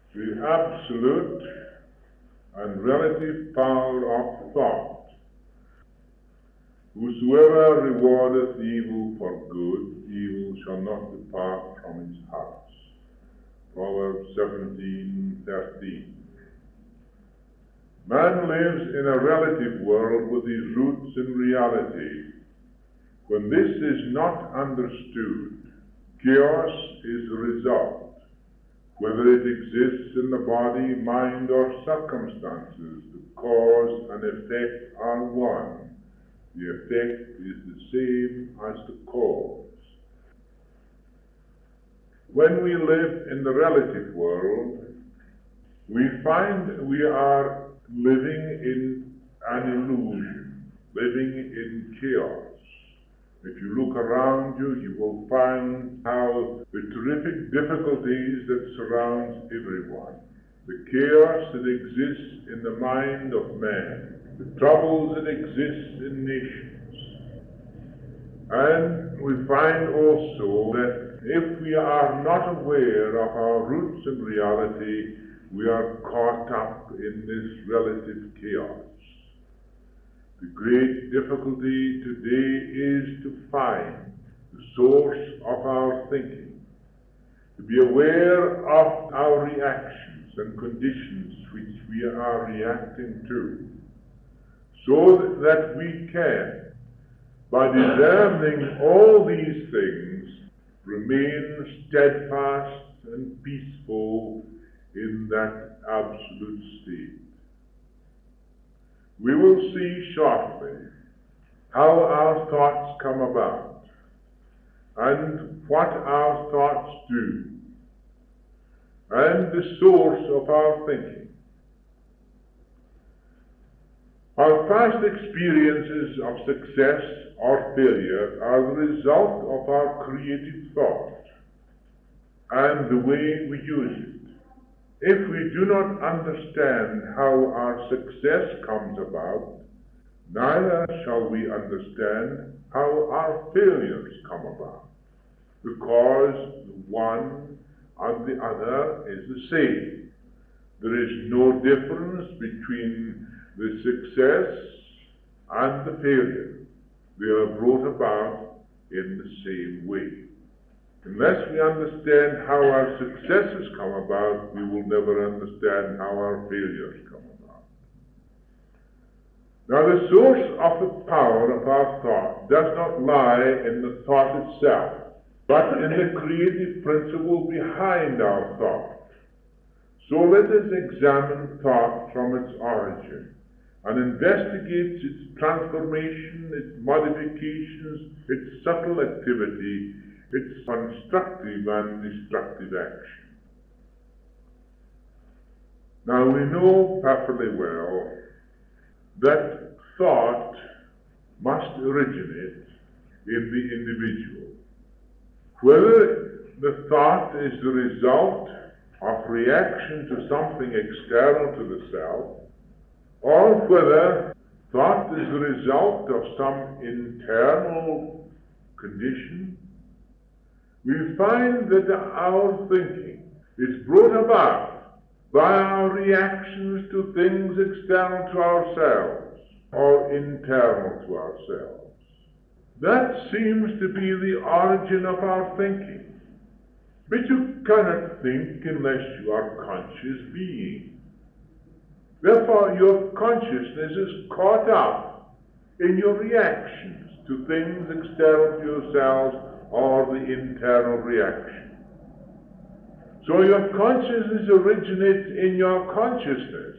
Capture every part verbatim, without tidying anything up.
The absolute and relative power of thought. Whosoever rewardeth evil for good, evil shall not depart from his house. Proverbs seventeen thirteen. Man lives in a relative world with his roots in reality. When this is not understood, chaos is the result. Whether it exists in the body, mind, or circumstances, the cause and effect are one. The effect is the same as the cause. When we live in the relative world, we find we are living in an illusion, living in chaos. If you look around you, you will find how the terrific difficulties that surround everyone, the chaos that exists in the mind of man, the troubles that exist in nations. And we find also that if we are not aware of our roots in reality, we are caught up in this relative chaos. The great difficulty today is to find the source of our thinking, to be aware of our reactions and conditions which we are reacting to, so that we can, by discerning all these things, remain steadfast and peaceful in that absolute state. We will see shortly how our thoughts come about and what our thoughts do and the source of our thinking. Our past experiences of success or failure are the result of our creative thought and the way we use it. If we do not understand how our success comes about, neither shall we understand how our failures come about, because the one and the other is the same. There is no difference between the success and the failure. They are brought about in the same way. Unless we understand how our successes come about, we will never understand how our failures come about. Now, the source of the power of our thought does not lie in the thought itself, but in the creative principle behind our thought. So let us examine thought from its origin and investigate its transformation, its modifications, its subtle activity, its constructive and destructive action. Now we know perfectly well that thought must originate in the individual. Whether the thought is the result of reaction to something external to the self, or whether thought is the result of some internal condition, we find that our thinking is brought about by our reactions to things external to ourselves or internal to ourselves. That seems to be the origin of our thinking. But you cannot think unless you are conscious being. Therefore, your consciousness is caught up in your reactions to things external to yourselves or the internal reaction. So your consciousness originates in your consciousness.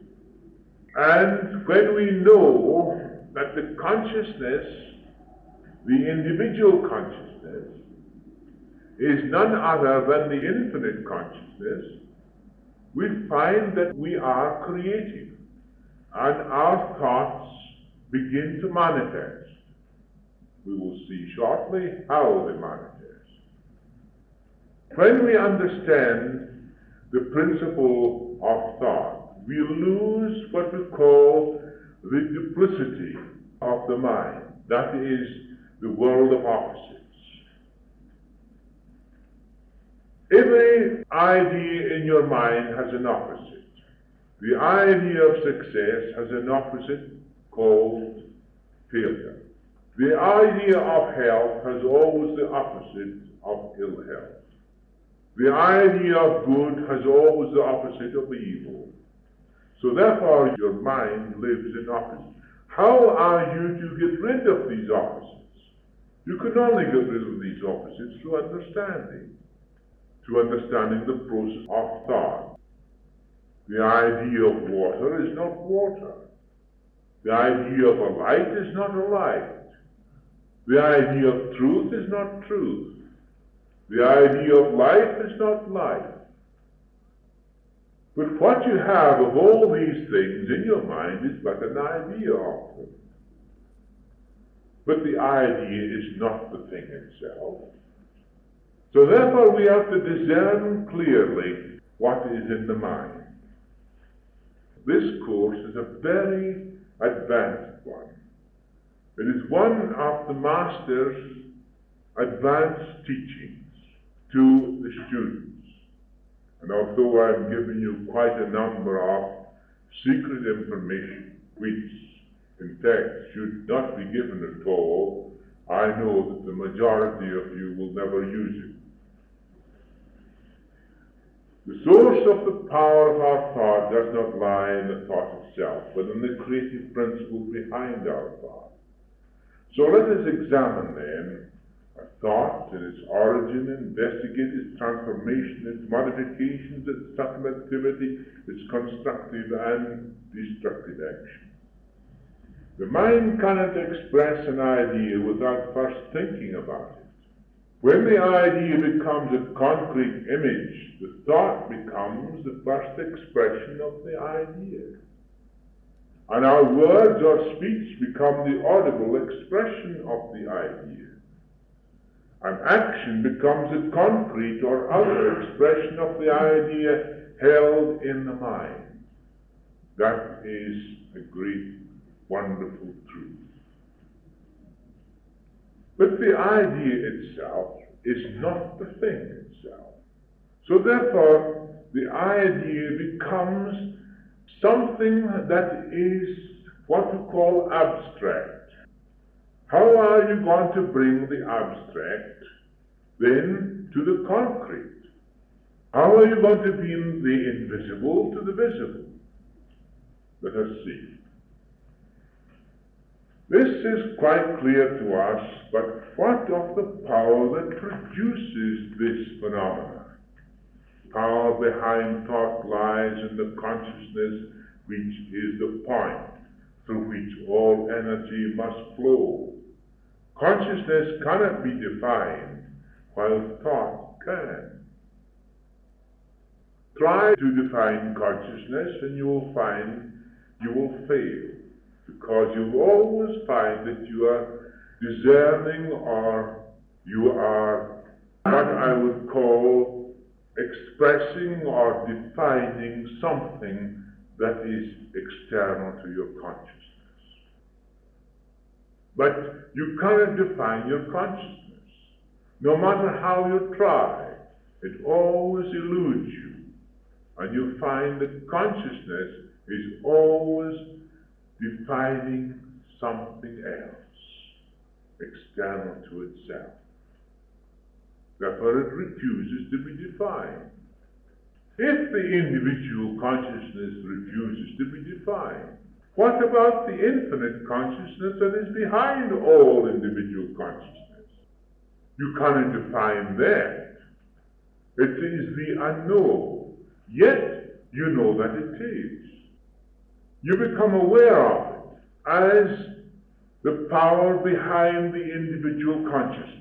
And when we know that the consciousness, the individual consciousness, is none other than the infinite consciousness, we find that we are creative, and our thoughts begin to manifest. We will see shortly how they manifest. When we understand the principle of thought, we lose what we call the duplicity of the mind. That is the world of opposites. Every idea in your mind has an opposite. The idea of success has an opposite called failure. The idea of health has always the opposite of ill health. The idea of good has always the opposite of evil. So therefore your mind lives in opposites. How are you to get rid of these opposites? You can only get rid of these opposites through understanding. Through understanding the process of thought. The idea of water is not water. The idea of a light is not a light. The idea of truth is not truth. The idea of life is not life. But what you have of all these things in your mind is but an idea of them. But the idea is not the thing itself. So therefore we have to discern clearly what is in the mind. This course is a very advanced one. It is one of the Master's advanced teachings to the students. And although I'm giving you quite a number of secret information, which in fact should not be given at all, I know that the majority of you will never use it. The source of the power of our thought does not lie in the thought itself, but in the creative principle behind our thought. So let us examine then a thought and its origin, investigate its transformation, its modifications, its subtle activity, its constructive and destructive action. The mind cannot express an idea without first thinking about it. When the idea becomes a concrete image, the thought becomes the first expression of the idea. And our words or speech become the audible expression of the idea. And action becomes a concrete or other expression of the idea held in the mind. That is a great, wonderful truth. But the idea itself is not the thing itself. So therefore, the idea becomes something that is what we call abstract. How are you going to bring the abstract then to the concrete? How are you going to bring the invisible to the visible? Let us see. This is quite clear to us, but what of the power that produces this phenomenon? Power behind thought lies in the consciousness, which is the point through which all energy must flow. Consciousness cannot be defined, while thought can. Try to define consciousness and you will find you will fail, because you will always find that you are discerning or you are what I would call expressing or defining something that is external to your consciousness. But you cannot define your consciousness. No matter how you try, it always eludes you. And you find that consciousness is always defining something else, external to itself. Therefore it refuses to be defined. If the individual consciousness refuses to be defined, what about the infinite consciousness that is behind all individual consciousness? You cannot define that. It is the unknown, yet you know that it is. You become aware of it as the power behind the individual consciousness.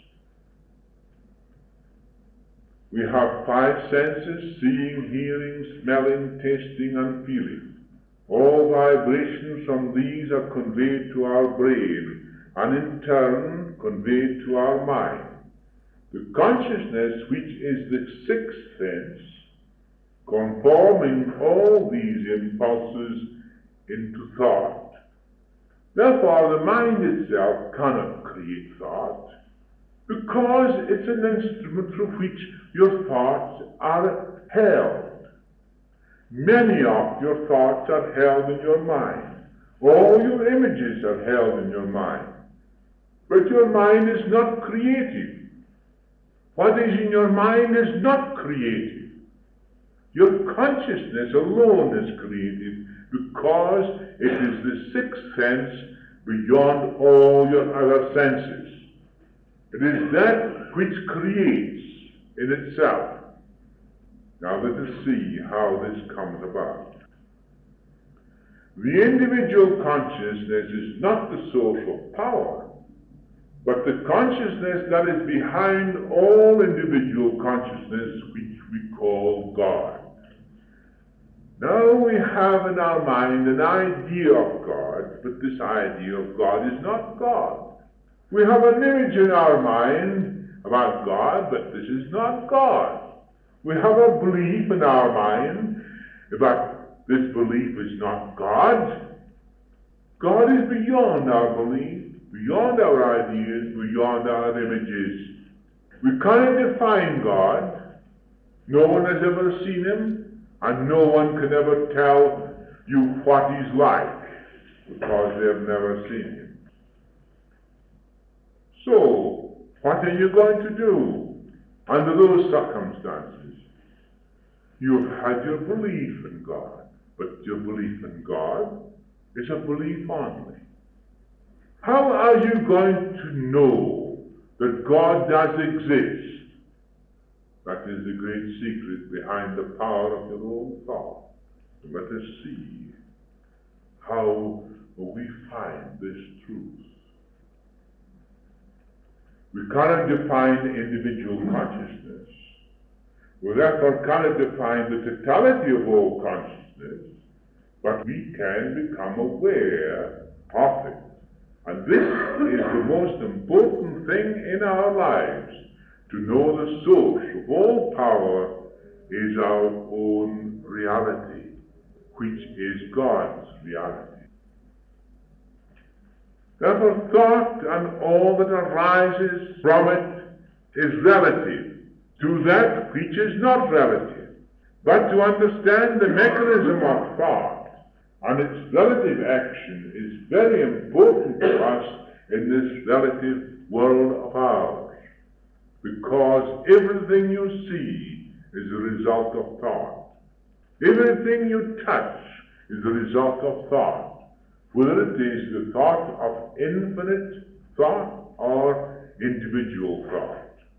We have five senses: seeing, hearing, smelling, tasting, and feeling. All vibrations from these are conveyed to our brain, and in turn conveyed to our mind. The consciousness, which is the sixth sense, conforming all these impulses into thought. Therefore, the mind itself cannot create thought. Because it's an instrument through which your thoughts are held. Many of your thoughts are held in your mind. All your images are held in your mind. But your mind is not creative. What is in your mind is not creative. Your consciousness alone is creative because it is the sixth sense beyond all your other senses. It is that which creates in itself. Now let us see how this comes about. The individual consciousness is not the source of power, but the consciousness that is behind all individual consciousness, which we call God. Now we have in our mind an idea of God, but this idea of God is not God. We have an image in our mind about God, but this is not God. We have a belief in our mind, but this belief is not God. God is beyond our belief, beyond our ideas, beyond our images. We cannot define God. No one has ever seen him, and no one can ever tell you what he's like, because they have never seen him. So, what are you going to do under those circumstances? You've had your belief in God, but your belief in God is a belief only. How are you going to know that God does exist? That is the great secret behind the power of your own thought. Let us see how we find this truth. We cannot define individual consciousness. We therefore cannot define the totality of all consciousness, but we can become aware of it. And this is the most important thing in our lives. To know the source of all power is our own reality, which is God's reality. Therefore, thought and all that arises from it is relative to that which is not relative. But to understand the mechanism of thought and its relative action is very important to us in this relative world of ours, because everything you see is a result of thought. Everything you touch is a result of thought, whether it is the thought of infinite thought or individual thought.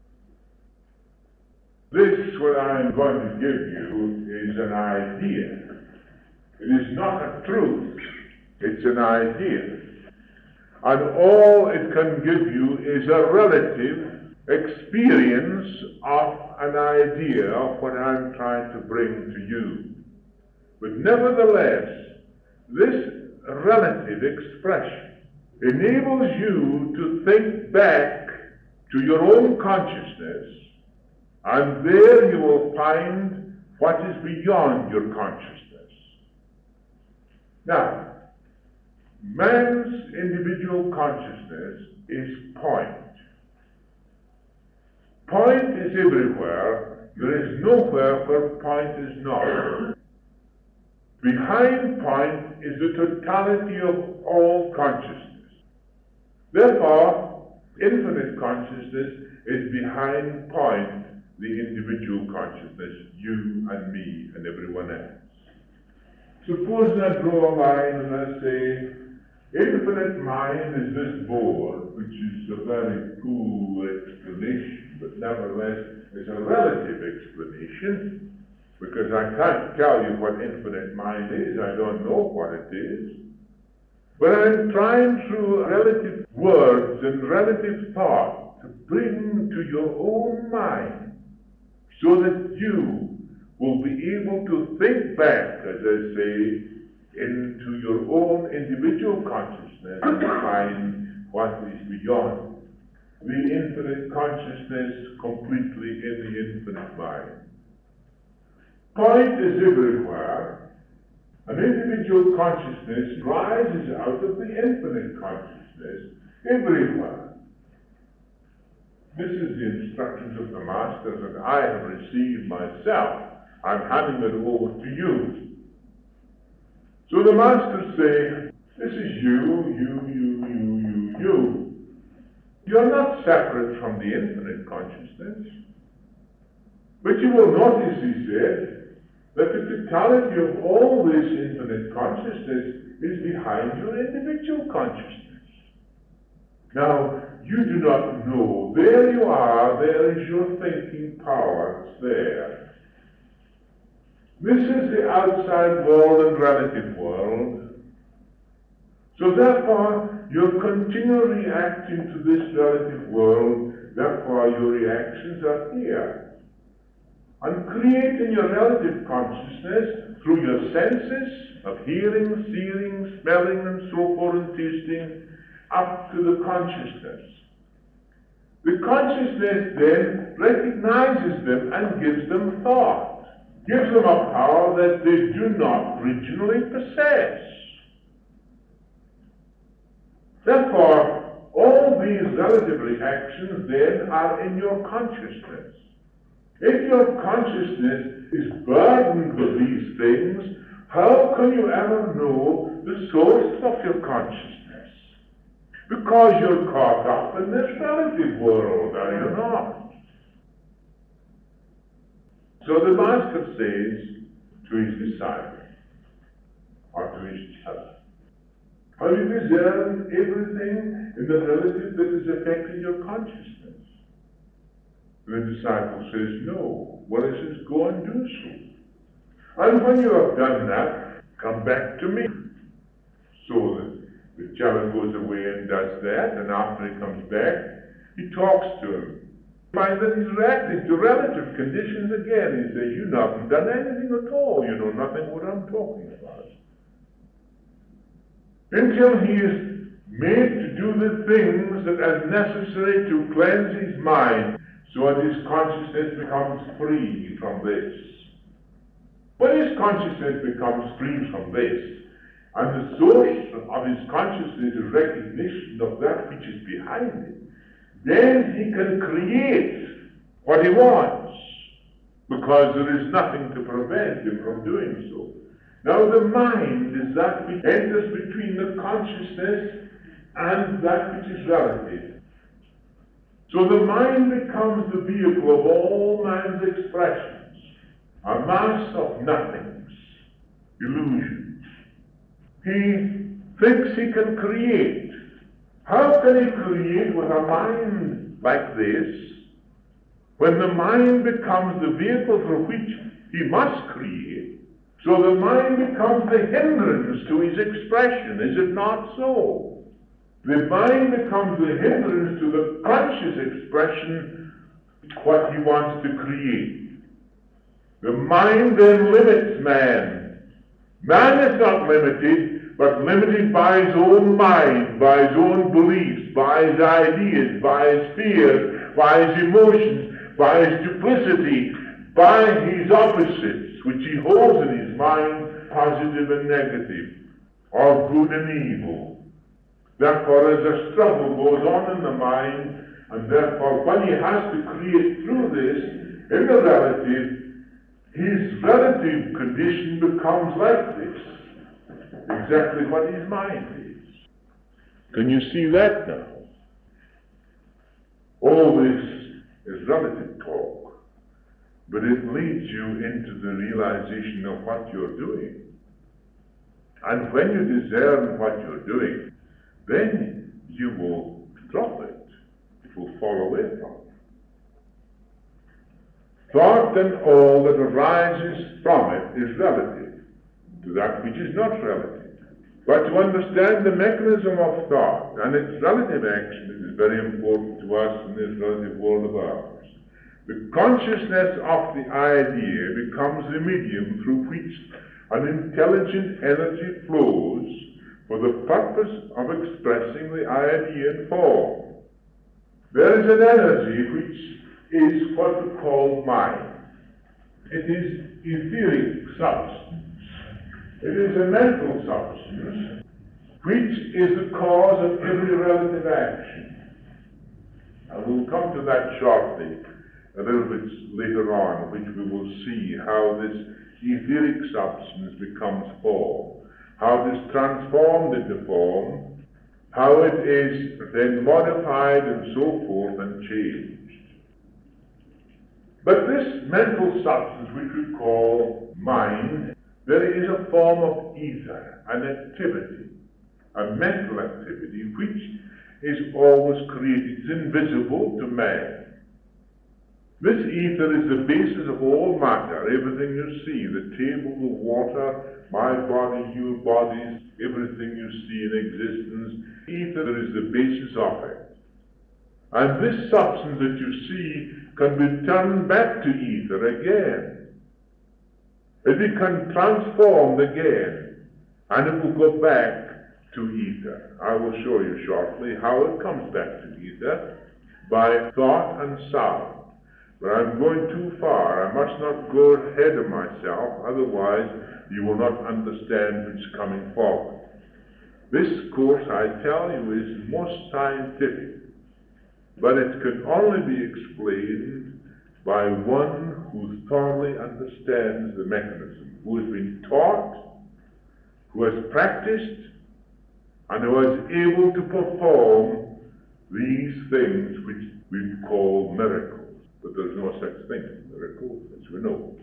This, what I am going to give you, is an idea. It is not a truth. It's an idea. And all it can give you is a relative experience of an idea of what I'm trying to bring to you. But nevertheless, this relative expression enables you to think back to your own consciousness, and there you will find what is beyond your consciousness. Now, man's individual consciousness is point. Point is everywhere. There is nowhere where point is not. Behind point is the totality of all consciousness. Therefore, infinite consciousness is behind point, the individual consciousness, you and me and everyone else. Suppose I draw a line and I say, infinite mind is this board, which is a very cool explanation, but nevertheless is a relative explanation, because I can't tell you what infinite mind is. I don't know what it is. But I'm trying through relative words and relative thought to bring to your own mind, so that you will be able to think back, as I say, into your own individual consciousness and find what is beyond the infinite consciousness completely in the infinite mind. Point is everywhere. An individual consciousness rises out of the infinite consciousness everywhere. This is the instructions of the Master that I have received myself. I'm handing it over to you. So the Master say, this is you, you, you, you, you, you. You're not separate from the infinite consciousness. But you will notice, he said, that the totality of all this infinite consciousness is behind your individual consciousness. Now, you do not know. There you are, there is your thinking power, it's there. This is the outside world and relative world. So therefore, you're continually reacting to this relative world, therefore your reactions are here. And creating your relative consciousness through your senses of hearing, seeing, smelling, and so forth, and tasting, up to the consciousness. The consciousness then recognizes them and gives them thought, gives them a power that they do not originally possess. Therefore, all these relative reactions then are in your consciousness. If your consciousness is burdened with these things, how can you ever know the source of your consciousness? Because you're caught up in this relative world, are you not? So the Master says to his disciple, or to his child, have you discerned everything in the relative that is affecting your consciousness? The disciple says, no. Well, he says, go and do so. And when you have done that, come back to me. So that the child goes away and does that, and after he comes back, he talks to him. Finds that he's reacting to relative conditions again. He says, you haven't done anything at all. You know nothing what I'm talking about. Until he is made to do the things that are necessary to cleanse his mind, so that his consciousness becomes free from this. When his consciousness becomes free from this, and the source of his consciousness is recognition of that which is behind it, then he can create what he wants, because there is nothing to prevent him from doing so. Now the mind is that which enters between the consciousness and that which is relative. So the mind becomes the vehicle of all man's expressions, a mass of nothings, illusions. He thinks he can create. How can he create with a mind like this, when the mind becomes the vehicle through which he must create? So the mind becomes the hindrance to his expression, is it not so? The mind becomes the hindrance to the conscious expression what he wants to create. The mind then limits man. Man is not limited, but limited by his own mind, by his own beliefs, by his ideas, by his fears, by his emotions, by his duplicity, by his opposites, which he holds in his mind, positive and negative, or good and evil. Therefore, as a struggle goes on in the mind, and therefore when he has to create through this, in the relative, his relative condition becomes like this, exactly what his mind is. Can you see that now? All this is relative talk, but it leads you into the realization of what you're doing. And when you discern what you're doing, then you will drop it. It will fall away from it. Thought and all that arises from it is relative to that which is not relative. But to understand the mechanism of thought and its relative action is very important to us in this relative world of ours. The consciousness of the idea becomes the medium through which an intelligent energy flows for the purpose of expressing the idea in form. There is an energy which is what we call mind. It is etheric substance. It is a mental substance which is the cause of every relative action. And we'll come to that shortly, a little bit later on, which we will see how this etheric substance becomes form, how it is transformed into form, how it is then modified and so forth and changed. But this mental substance, which we call mind, there is a form of ether, an activity, a mental activity, which is always created. It's invisible to man. This ether is the basis of all matter, everything you see, the table, the water, my body, your bodies, everything you see in existence. Ether is the basis of it. And this substance that you see can be turned back to ether again. It becomes transformed again, and it will go back to ether. I will show you shortly how it comes back to ether, by thought and sound. But I'm going too far. I must not go ahead of myself, otherwise you will not understand what's coming forward. This course, I tell you, is most scientific, but it can only be explained by one who thoroughly understands the mechanism, who has been taught, who has practiced, and who is able to perform these things which we call miracles. But there's no such thing as miracle, as we know.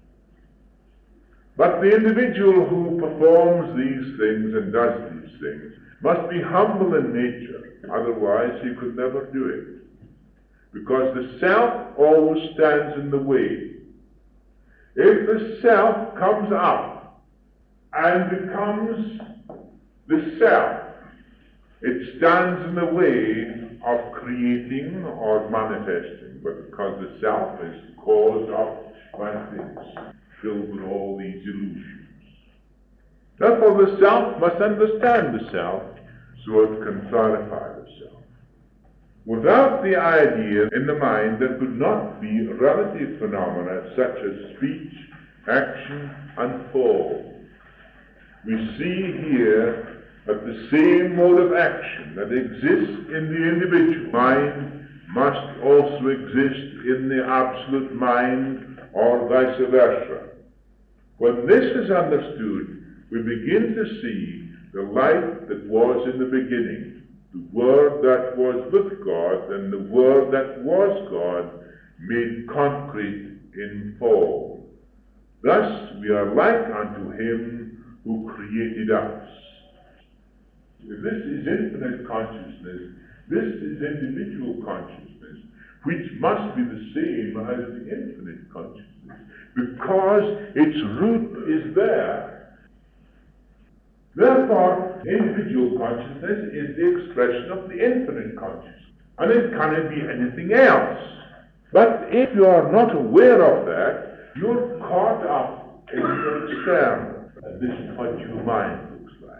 But the individual who performs these things and does these things must be humble in nature, otherwise he could never do it. Because the self always stands in the way. If the self comes up and becomes the self, it stands in the way of creating or manifesting. But because the self is caused up by things, filled with all these illusions. Therefore the self must understand the self so it can clarify the self. Without the idea in the mind, there could not be relative phenomena such as speech, action, and form. We see here that the same mode of action that exists in the individual mind must also exist in the absolute mind, or vice versa. When this is understood, we begin to see the light that was in the beginning, the Word that was with God, and the Word that was God, made concrete in form. Thus we are like unto Him who created us. If this is infinite consciousness, this is individual consciousness, which must be the same as the infinite consciousness, because its root is there. Therefore, individual consciousness is the expression of the infinite consciousness, and it cannot be anything else. But if you are not aware of that, you're caught up in the external, and this is what your mind looks like.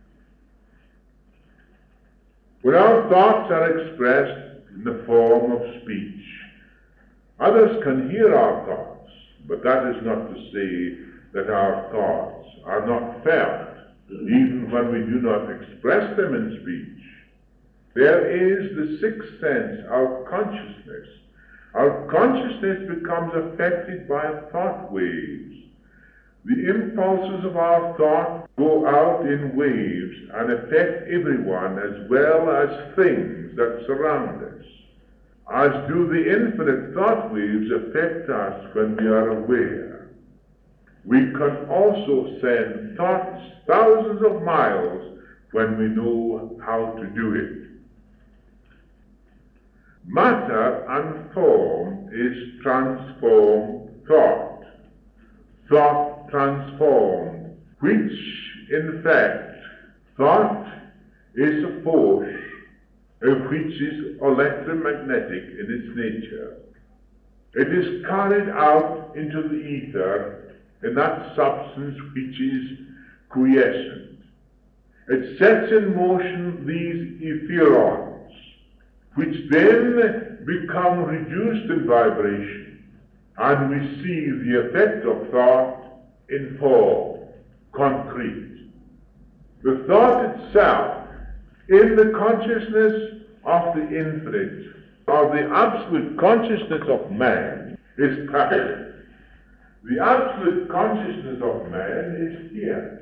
When our thoughts are expressed in the form of speech, others can hear our thoughts, but that is not to say that our thoughts are not felt, even when we do not express them in speech. There is the sixth sense, our consciousness. Our consciousness becomes affected by thought waves. The impulses of our thought go out in waves and affect everyone as well as things that surround us, as do the infinite thought waves affect us when we are aware. We can also send thoughts thousands of miles when we know how to do it. Matter and form is transformed thought. Thought transformed, which in fact, thought is a force which is electromagnetic in its nature. It is carried out into the ether in that substance which is quiescent. It sets in motion these etherons, which then become reduced in vibration, and we see the effect of thought in form, concrete. The thought itself, in the consciousness of the infinite, of the absolute consciousness of man is perfect. The absolute consciousness of man is here.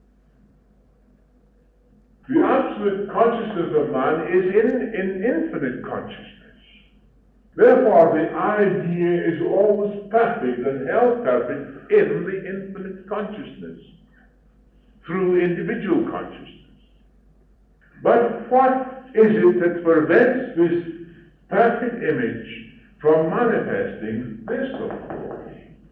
The absolute consciousness of man is in, in infinite consciousness. Therefore, the idea is always perfect and held perfect in the infinite consciousness, through individual consciousness. But what is it that prevents this perfect image from manifesting this, of course?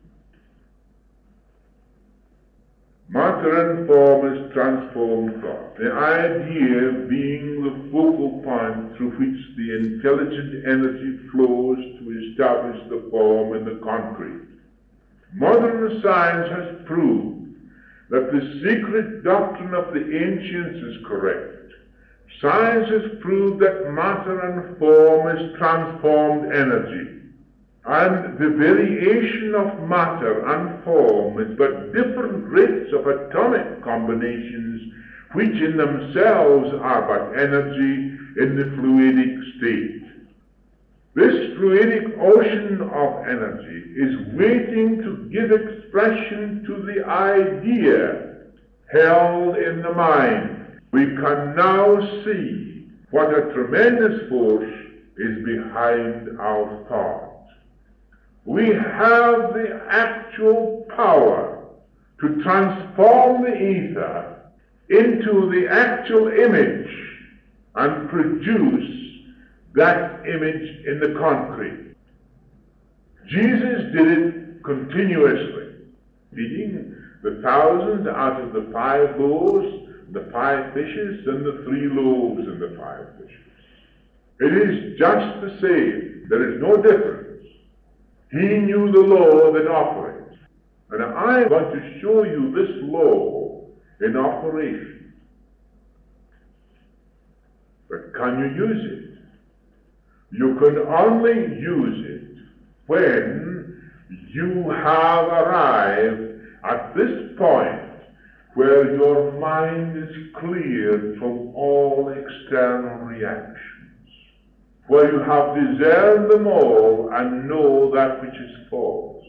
Matter and form is transformed thought, the idea being the focal point through which the intelligent energy flows to establish the form in the concrete. Modern science has proved that the secret doctrine of the ancients is correct. Science has proved that matter and form is transformed energy. And the variation of matter and form is but different rates of atomic combinations, which in themselves are but energy in the fluidic state. This fluidic ocean of energy is waiting to give expression to the idea held in the mind. We can now see what a tremendous force is behind our thought. We have the actual power to transform the ether into the actual image and produce that image in the concrete. Jesus did it continuously, feeding the thousands out of the five loaves, the five fishes, and the three loaves and the five fishes. It is just the same. There is no difference. He knew the law that operates. And I want to show you this law in operation. But can you use it? You can only use it when you have arrived at this point where your mind is cleared from all external reactions, where you have discerned them all and know that which is false.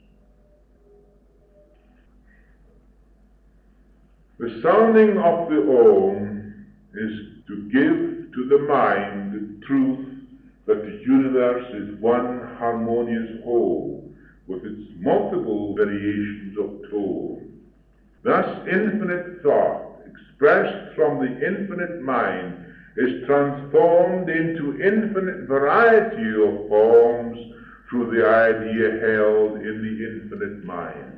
The sounding of the Om is to give to the mind the truth that the universe is one harmonious whole with its multiple variations of tone. Thus, infinite thought, expressed from the infinite mind, is transformed into infinite variety of forms through the idea held in the infinite mind.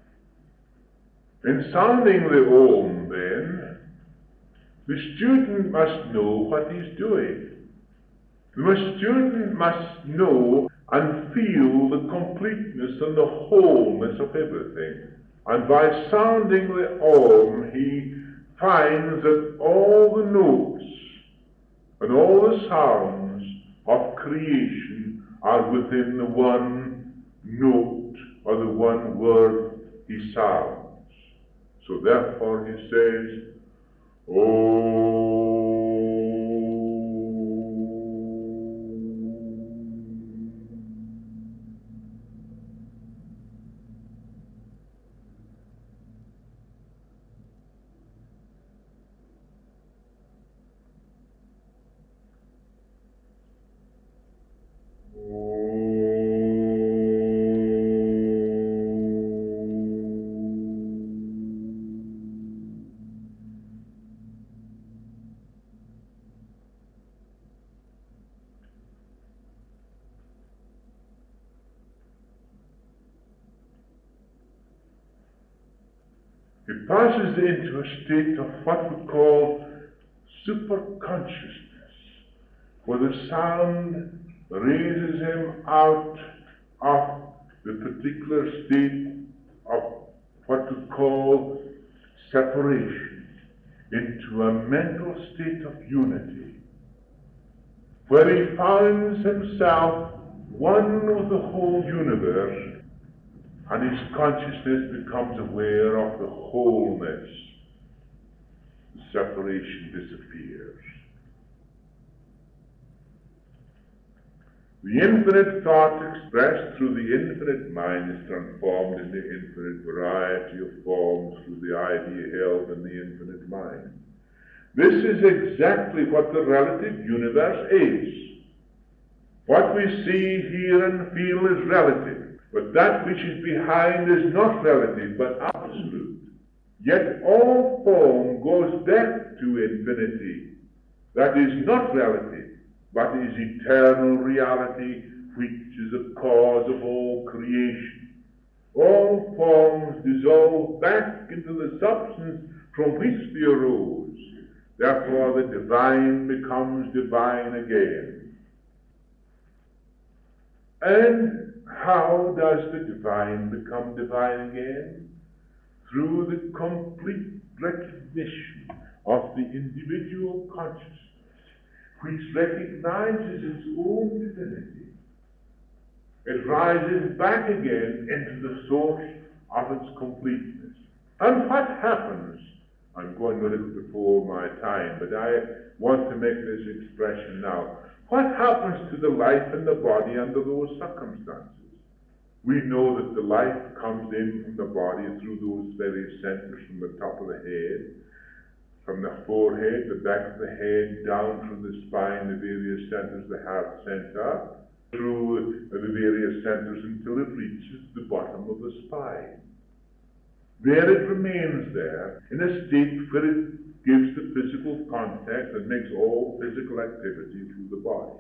In sounding the Om, then, the student must know what he's doing. The student must know and feel the completeness and the wholeness of everything. And by sounding the Om, he finds that all the notes and all the sounds of creation are within the one note or the one word he sounds. So therefore he says, Oh. He passes into a state of what we call superconsciousness, where the sound raises him out of the particular state of what we call separation into a mental state of unity, where he finds himself one with the whole universe, and his consciousness becomes aware of the wholeness. The separation disappears. The infinite thought expressed through the infinite mind is transformed into infinite variety of forms through the idea held in the infinite mind. This is exactly what the relative universe is. What we see, hear, and feel is relative, but that which is behind is not relative, but absolute. Yet all form goes back to infinity. That is not relative, but is eternal reality, which is the cause of all creation. All forms dissolve back into the substance from which they arose. Therefore the divine becomes divine again. And how does the divine become divine again? Through the complete recognition of the individual consciousness, which recognizes its own divinity. It rises back again into the source of its completeness. And what happens, I'm going a little before my time, but I want to make this expression now. What happens to the life in the body under those circumstances? We know that the life comes in from the body through those various centers from the top of the head, from the forehead, the back of the head, down through the spine, the various centers, the heart center, through the various centers until it reaches the bottom of the spine. There it remains there in a state where it gives the physical contact and makes all physical activity through the body.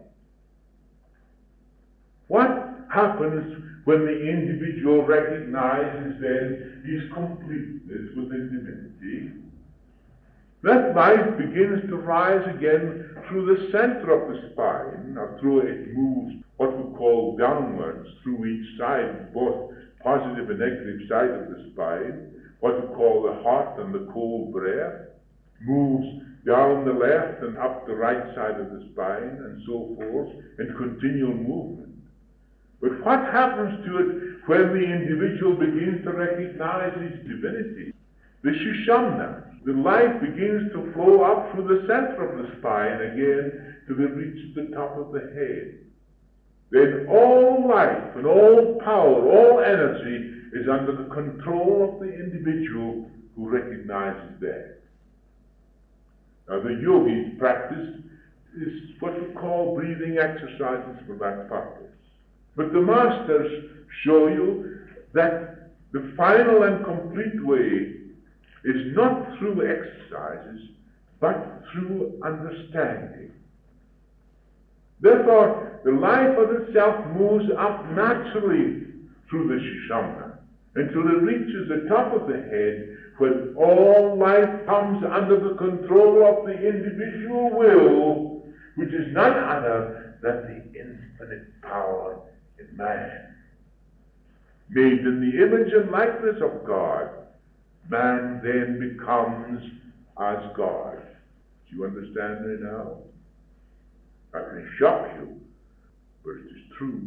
What happens when the individual recognizes then his completeness within divinity? That life begins to rise again through the center of the spine, or through it moves what we call downwards through each side, both positive and negative side of the spine, what we call the hot and the cold breath, moves down the left and up the right side of the spine, and so forth, in continual movement. But what happens to it when the individual begins to recognize his divinity? The Sushumna, the life begins to flow up through the center of the spine again till it reaches the top of the head. Then all life and all power, all energy is under the control of the individual who recognizes that. Now the yogis practice is what we call breathing exercises for that purpose. But the masters show you that the final and complete way is not through exercises, but through understanding. Therefore, the life of itself moves up naturally through the Sushumna until it reaches the top of the head, when all life comes under the control of the individual will, which is none other than the infinite power in man. Made in the image and likeness of God, man then becomes as God. Do you understand me now? That may shock you, but it is true.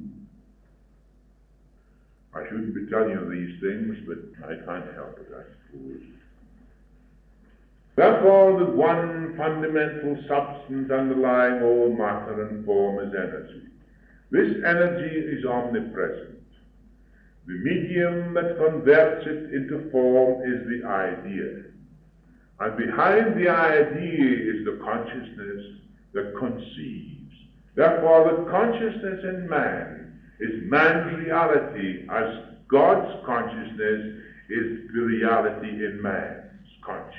I shouldn't be telling you these things, but I can't help it, I suppose. Therefore, the one fundamental substance underlying all matter and form is energy. This energy is omnipresent. The medium that converts it into form is the idea. And behind the idea is the consciousness that conceives. Therefore, the consciousness in man is man's reality, as God's consciousness is the reality in man's consciousness.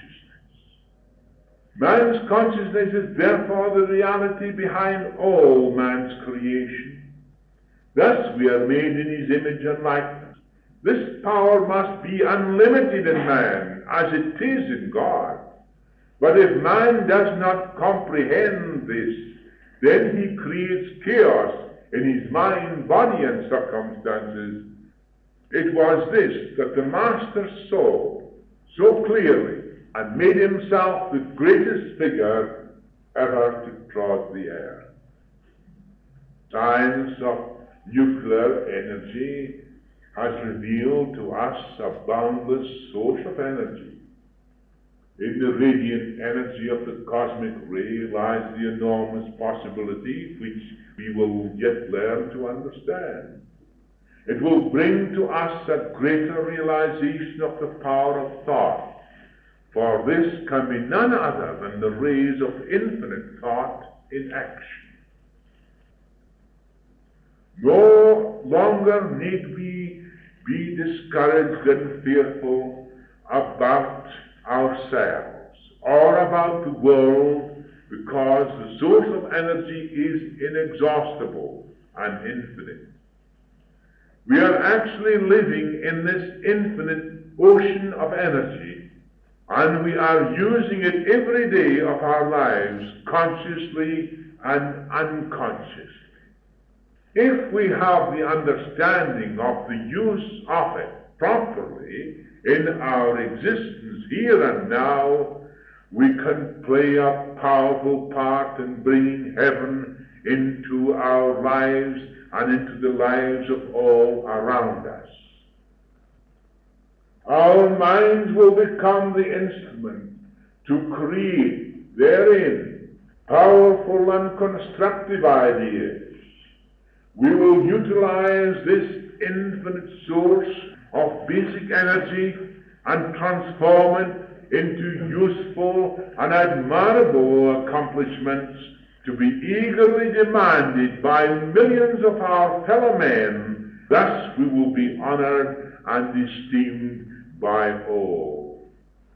Man's consciousness is therefore the reality behind all man's creation. Thus we are made in his image and likeness. This power must be unlimited in man, as it is in God. But if man does not comprehend this, then he creates chaos in his mind, body, and circumstances. It was this that the Master saw so clearly and made himself the greatest figure ever to trod the earth. Science of nuclear energy has revealed to us a boundless source of energy. In the radiant energy of the cosmic ray lies the enormous possibility which we will yet learn to understand. It will bring to us a greater realization of the power of thought, for this can be none other than the rays of infinite thought in action. No longer need we be discouraged and fearful about ourselves or about the world, because the source of energy is inexhaustible and infinite. We are actually living in this infinite ocean of energy, and we are using it every day of our lives, consciously and unconsciously. If we have the understanding of the use of it properly in our existence here and now, we can play a powerful part in bringing heaven into our lives and into the lives of all around us. Our minds will become the instrument to create therein powerful and constructive ideas. We will utilize this infinite source of basic energy and transform it into useful and admirable accomplishments to be eagerly demanded by millions of our fellow men. Thus we will be honored and esteemed by all.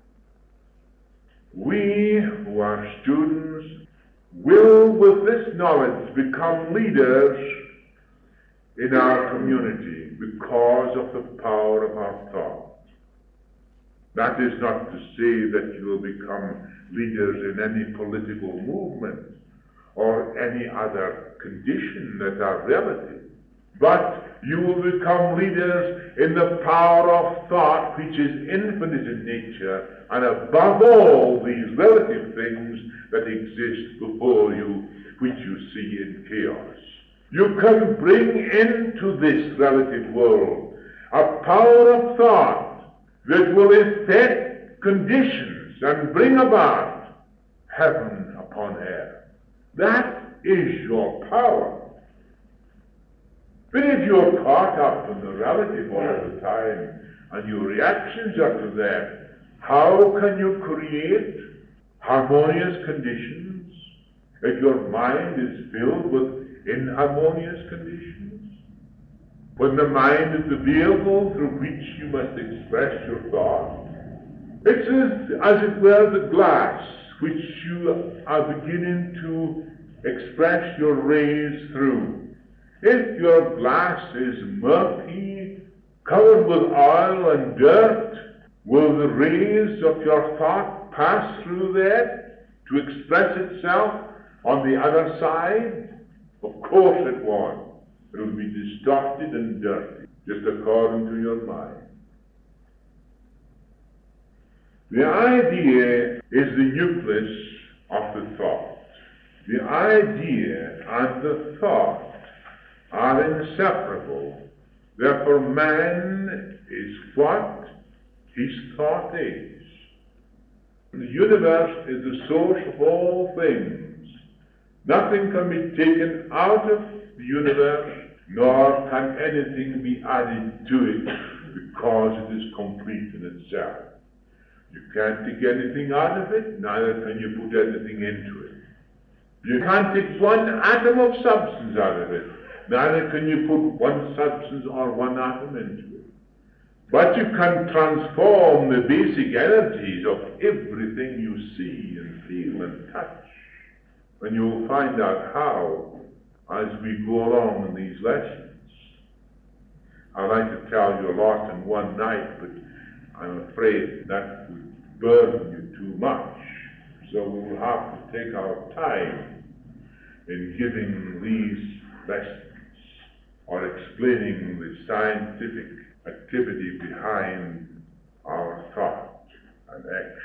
We who are students will, with this knowledge, become leaders in our community because of the power of our thought. That is not to say that you will become leaders in any political movement or any other condition that are relative, but you will become leaders in the power of thought, which is infinite in nature, and above all these relative things that exist before you, which you see in chaos. You can bring into this relative world a power of thought that will effect conditions and bring about heaven upon earth. That is your power. But if you're caught up in the relative all the time and your reactions are to that, how can you create harmonious conditions if your mind is filled with inharmonious conditions? When the mind is the vehicle through which you must express your thought, it is as it were the glass which you are beginning to express your rays through. If your glass is murky, covered with oil and dirt, will the rays of your thought pass through that to express itself on the other side? Of course it won't. It will be distorted and dirty, just according to your mind. The idea is the nucleus of the thought. The idea and the thought are inseparable. Therefore, man is what his thought is. The universe is the source of all things. Nothing can be taken out of the universe, nor can anything be added to it, because it is complete in itself. You can't take anything out of it, neither can you put anything into it. You can't take one atom of substance out of it, neither can you put one substance or one atom into it. But you can transform the basic energies of everything you see and feel and touch. And you'll find out how as we go along in these lessons. I'd like to tell you a lot in one night, but I'm afraid that would burden you too much. So we will have to take our time in giving these lessons or explaining the scientific activity behind our thought and action.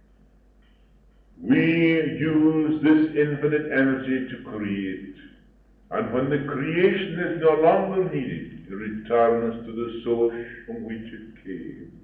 We use this infinite energy to create, and when the creation is no longer needed, it returns to the source from which it came.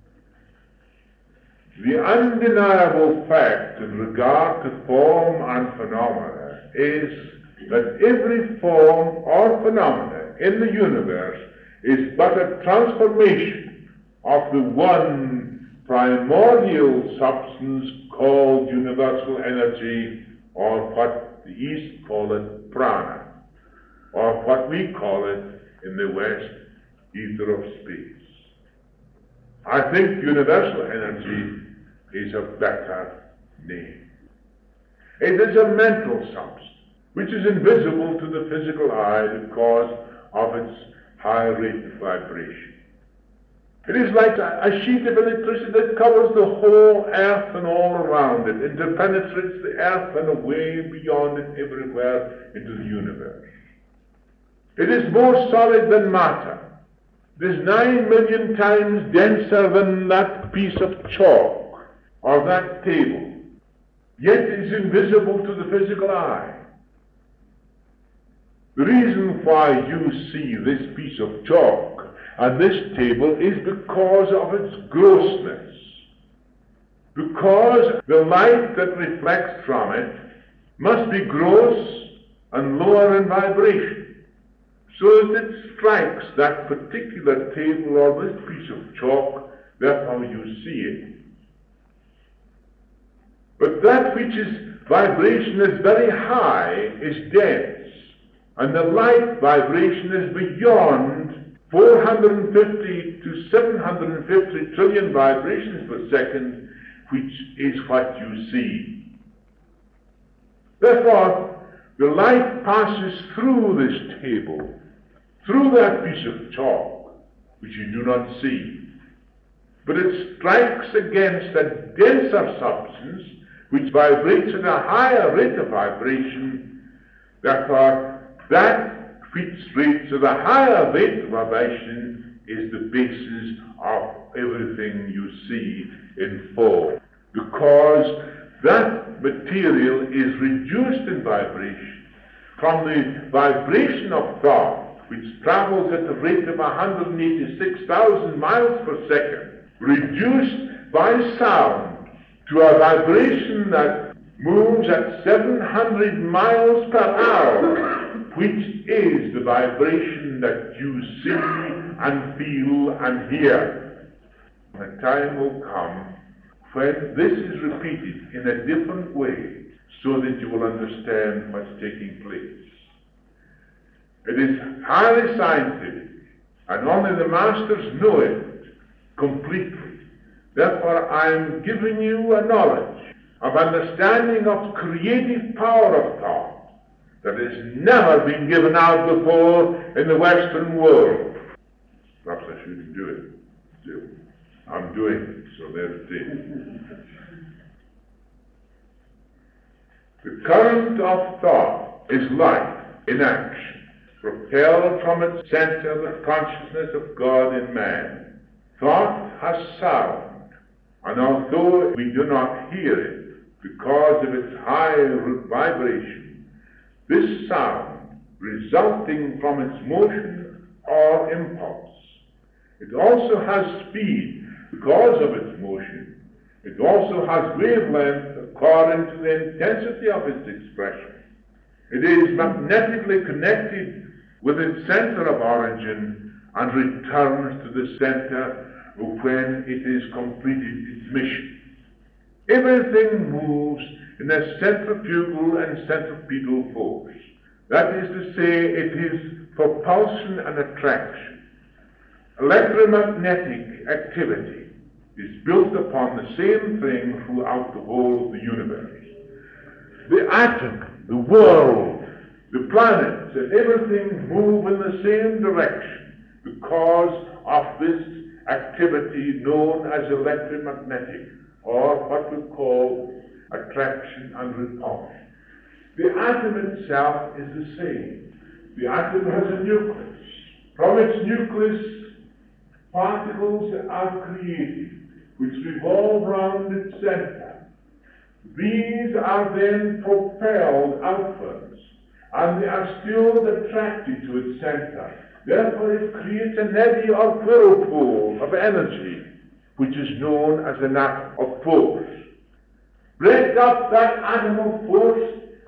The undeniable fact in regard to form and phenomena is that every form or phenomena in the universe is but a transformation of the one primordial substance called universal energy, or what the East call it prana, or what we call it in the West, ether of space. I think universal energy is a better name. It is a mental substance which is invisible to the physical eye because of its high rate of vibration. It is like a sheet of electricity that covers the whole earth and all around it, and penetrates the earth and away beyond it everywhere into the universe. It is more solid than matter. It is nine million times denser than that piece of chalk or that table, yet it is invisible to the physical eye. The reason why you see this piece of chalk and this table is because of its grossness. Because the light that reflects from it must be gross and lower in vibration, so that it strikes that particular table or this piece of chalk, therefore you see it. But that which is vibration is very high is dense, and the light vibration is beyond four hundred fifty to seven hundred fifty trillion vibrations per second, which is what you see. Therefore, the light passes through this table, through that piece of chalk, which you do not see, but it strikes against a denser substance which vibrates at a higher rate of vibration. Therefore, that which rates at a higher rate of vibration is the basis of everything you see in form, because that material is reduced in vibration from the vibration of thought, which travels at the rate of one hundred eighty-six thousand miles per second, reduced by sound to a vibration that moves at seven hundred miles per hour, which is the vibration that you see and feel and hear. A time will come when this is repeated in a different way, so that you will understand what's taking place. It is highly scientific, and only the masters know it completely. Therefore, I am giving you a knowledge of understanding of creative power of thought that has never been given out before in the Western world. Perhaps I shouldn't do it still. I'm doing it, so there's it. The current of thought is life in action, propelled from its center, the consciousness of God in man. Thought has sound, and although we do not hear it because of its high vibration, this sound, resulting from its motion or impulse, it also has speed because of its motion. It also has wavelength according to the intensity of its expression. It is magnetically connected with its center of origin and returns to the center when it is completed its mission. Everything moves in a centrifugal and centripetal force. That is to say, it is propulsion and attraction. Electromagnetic activity is built upon the same thing throughout the whole of the universe. The atom, the world, the planets, and everything move in the same direction because of this activity known as electromagnetic, or what we call attraction and repulsion. The atom itself is the same. The atom has a nucleus. From its nucleus, particles are created, which revolve round its center. These are then propelled outwards, and they are still attracted to its center. Therefore, it creates an eddy or whirlpool of energy, which is known as an atom of force. Break up that atom of force,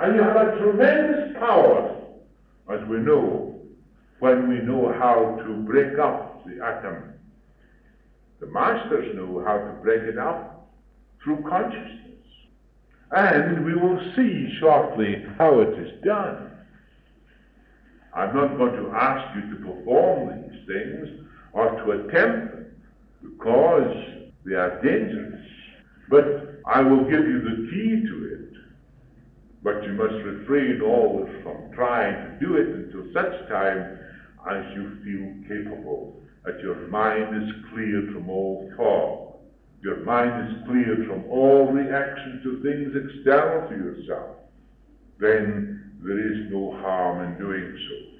And you have a tremendous power, as we know, when we know how to break up the atom. The masters know how to break it up through consciousness. And we will see shortly how it is done. I'm not going to ask you to perform these things or to attempt them, because they are dangerous. But I will give you the key to it. But you must refrain always from trying to do it until such time as you feel capable, that your mind is cleared from all thought. Your mind is cleared from all reaction to things external to yourself. Then there is no harm in doing so.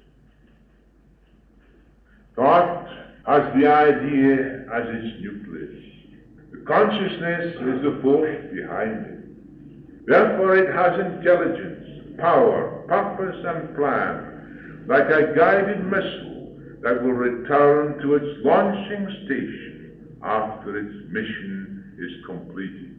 Thought has the idea as its nucleus. The consciousness is the force behind it. Therefore it has intelligence, power, purpose, and plan, like a guided missile that will return to its launching station after its mission is completed.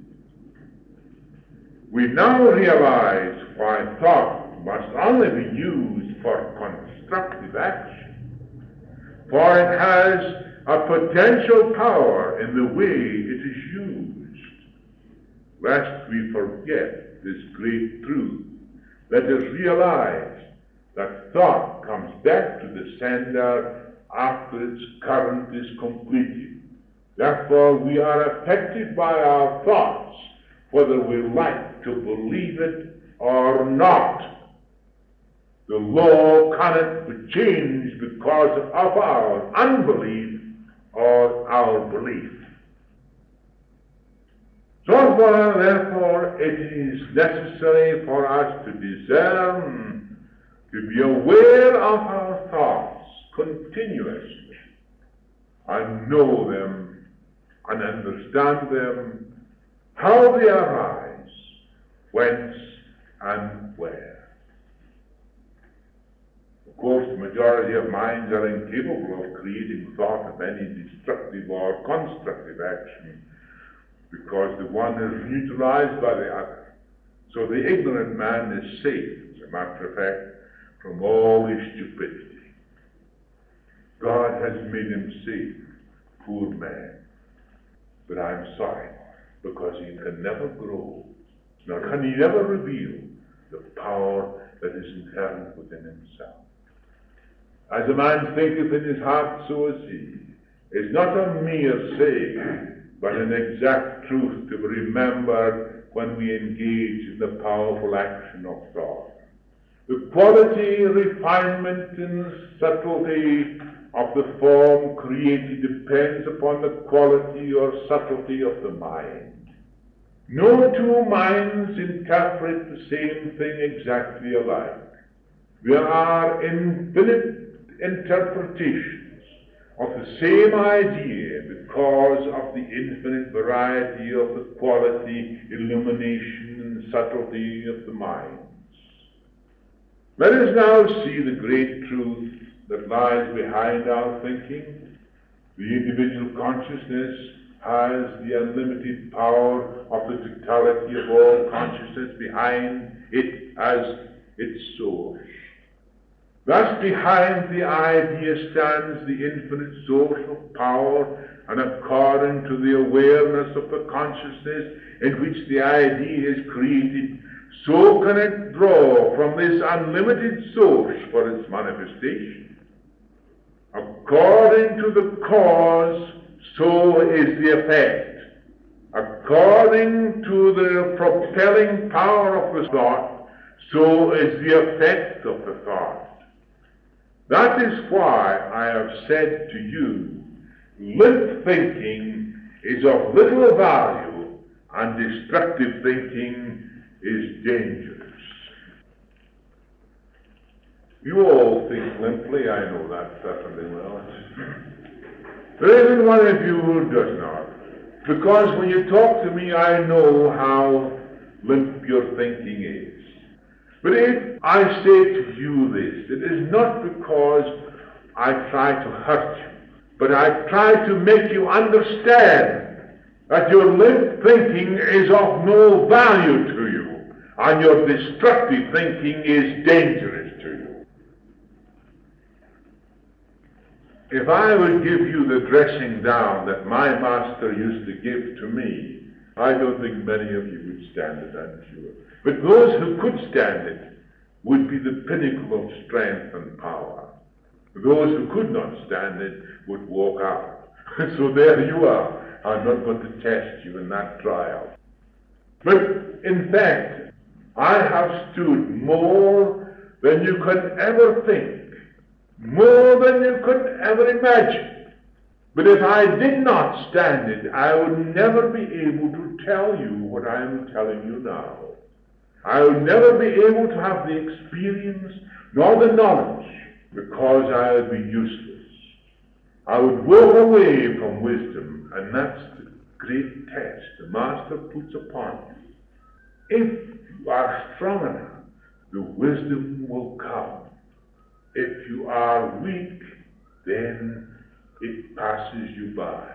We now realize why thought must only be used for constructive action, for it has a potential power in the way it is used. Lest we forget this great truth, let us realize that thought comes back to the sender after its current is completed. Therefore, we are affected by our thoughts, whether we like to believe it or not. The law cannot be changed because of our unbelief or our belief. So far, therefore, it is necessary for us to discern, to be aware of our thoughts continuously, and know them, and understand them, how they arise, whence and where. Of course, the majority of minds are incapable of creating thought of any destructive or constructive action, because the one is neutralized by the other. So the ignorant man is safe, as a matter of fact, from all his stupidity. God has made him safe, poor man. But I'm sorry, because he can never grow, nor can he ever reveal the power that is inherent within himself. As a man thinketh in his heart, so is he. It's not a mere saying, but an exact truth to be remembered when we engage in the powerful action of thought. The quality, refinement, and subtlety of the form created depends upon the quality or subtlety of the mind. No two minds interpret the same thing exactly alike. There are infinite interpretations of the same idea because of the infinite variety of the quality, illumination, and subtlety of the minds. Let us now see the great truth that lies behind our thinking. The individual consciousness has the unlimited power of the totality of all consciousness behind it as its source. Thus, behind the idea stands the infinite source of power, and according to the awareness of the consciousness in which the idea is created, so can it draw from this unlimited source for its manifestation. According to the cause, so is the effect. According to the propelling power of the thought, so is the effect of the thought. That is why I have said to you, limp thinking is of little value, and destructive thinking is dangerous. You all think limply, I know that perfectly well. There isn't one of you who does not. Because when you talk to me, I know how limp your thinking is. But if I say to you this, it is not because I try to hurt you, but I try to make you understand that your limp thinking is of no value to you, and your destructive thinking is dangerous to you. If I would give you the dressing down that my master used to give to me, I don't think many of you would stand it, I'm sure. But those who could stand it would be the pinnacle of strength and power. Those who could not stand it would walk out. So there you are. I'm not going to test you in that trial. But in fact, I have stood more than you could ever think, more than you could ever imagine. But if I did not stand it, I would never be able to tell you what I am telling you now. I would never be able to have the experience nor the knowledge, because I would be useless. I would walk away from wisdom, and that's the great test the Master puts upon you. If you are strong enough, the wisdom will come. If you are weak, then it passes you by.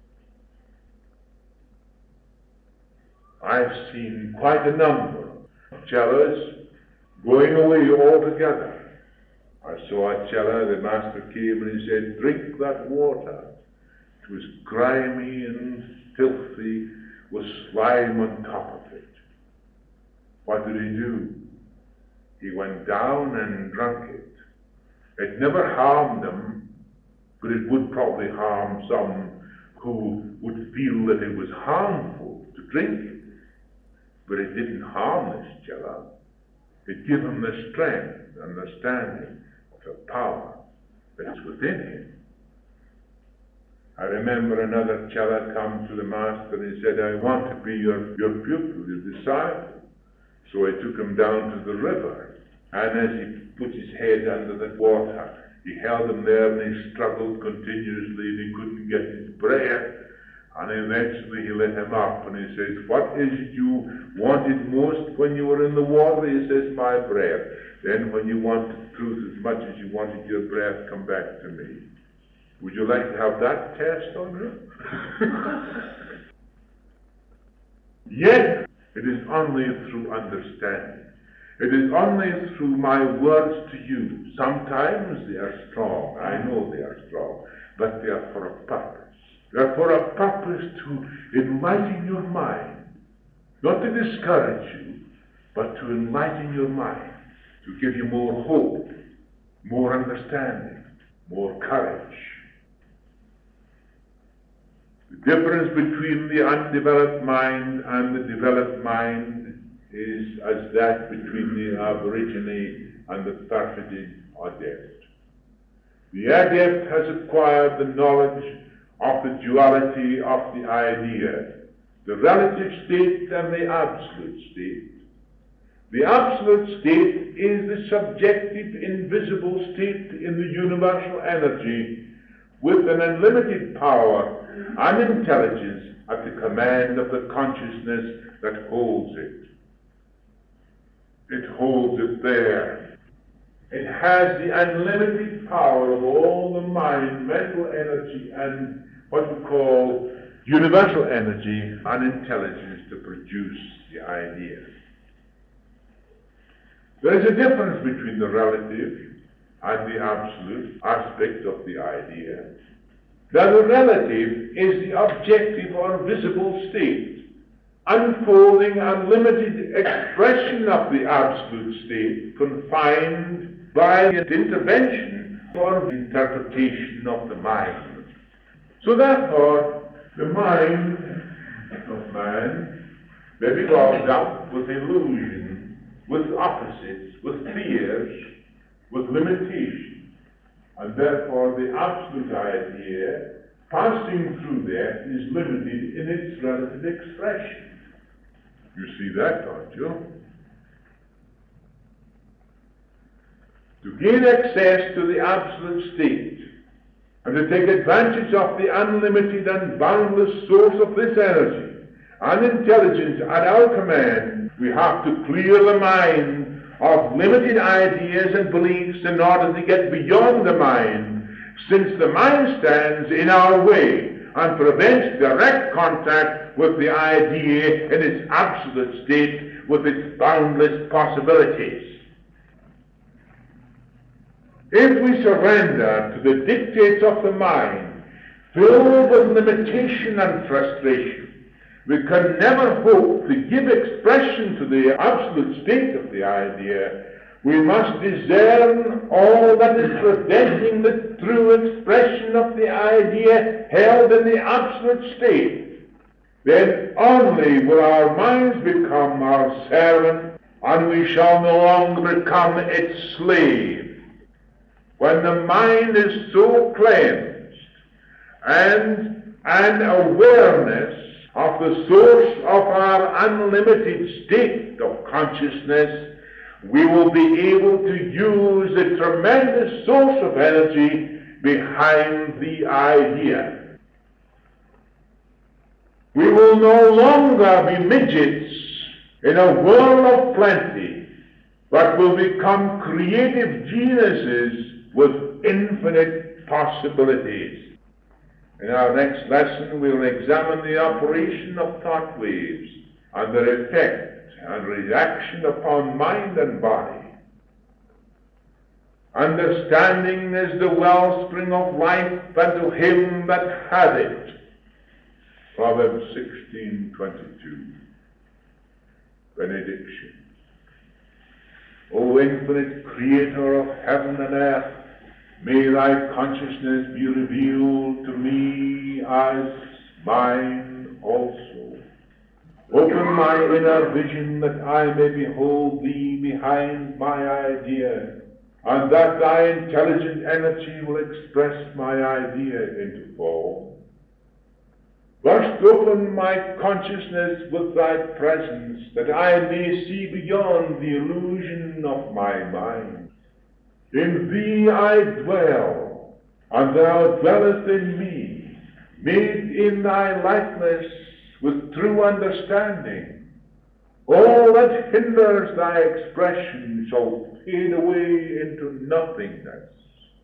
I've seen quite a number of cellars going away altogether. I saw a cellar, the master came and he said, drink that water. It was grimy and filthy with slime on top of it. What did he do? He went down and drank it. It never harmed him, but it would probably harm some who would feel that it was harmful to drink it. But it didn't harm this cellar. It gave him the strength, understanding of the power that is within him. I remember another cellar come to the master and he said, I want to be your, your pupil, your disciple. So I took him down to the river, and as he put his head under the water, he held him there and he struggled continuously and he couldn't get his breath. And eventually he let him up and he says, what is it you wanted most when you were in the water? He says, my breath. Then when you wanted truth as much as you wanted your breath, come back to me. Would you like to have that test on you? Yet, it is only through understanding. It is only through my words to you. Sometimes they are strong. I know they are strong. But they are for a purpose. They are for a purpose to enlighten your mind. Not to discourage you, but to enlighten your mind. To give you more hope, more understanding, more courage. The difference between the undeveloped mind and the developed mind is as that between the aborigine and the perfidied adept. The adept has acquired the knowledge of the duality of the idea, the relative state and the absolute state. The absolute state is the subjective, invisible state in the universal energy with an unlimited power and intelligence at the command of the consciousness that holds it. It holds it there. It has the unlimited power of all the mind, mental energy, and what we call universal energy and intelligence to produce the idea. There is a difference between the relative and the absolute aspect of the idea. Now, the relative is the objective or visible state, unfolding unlimited expression of the absolute state, confined by the intervention or interpretation of the mind. So therefore, the mind of man may be clogged up with illusion, with opposites, with fears, with limitations. And therefore the absolute idea passing through that is limited in its relative expression. You see that, don't you? To gain access to the absolute state and to take advantage of the unlimited and boundless source of this energy and intelligence at our command, we have to clear the mind of limited ideas and beliefs in order to get beyond the mind, since the mind stands in our way and prevents direct contact with the idea in its absolute state with its boundless possibilities. If we surrender to the dictates of the mind, filled with limitation and frustration, we can never hope to give expression to the absolute state of the idea. We must discern all that is preventing the true expression of the idea held in the absolute state. Then only will our minds become our servant, and we shall no longer become its slave. When the mind is so cleansed, and an awareness of the source of our unlimited state of consciousness, we will be able to use the tremendous source of energy behind the idea. We will no longer be midgets in a world of plenty, but will become creative geniuses with infinite possibilities. In our next lesson, we will examine the operation of thought waves and their effect and reaction upon mind and body. Understanding is the wellspring of life, and to him that hath it. Proverbs sixteen twenty-two. Benediction. O infinite Creator of heaven and earth, may thy consciousness be revealed to me as mine also. Open my inner vision that I may behold thee behind my idea, and that thy intelligent energy will express my idea into form. Burst open my consciousness with thy presence, that I may see beyond the illusion of my mind. In thee I dwell, and thou dwellest in me, made in thy likeness with true understanding. All that hinders thy expression shall fade away into nothingness.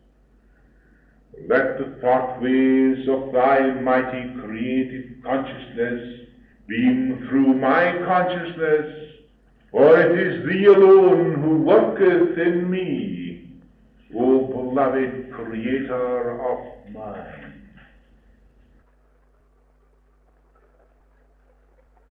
Let the thought waves of thy mighty creative consciousness beam through my consciousness, for it is thee alone who worketh in me, O beloved Creator of mine.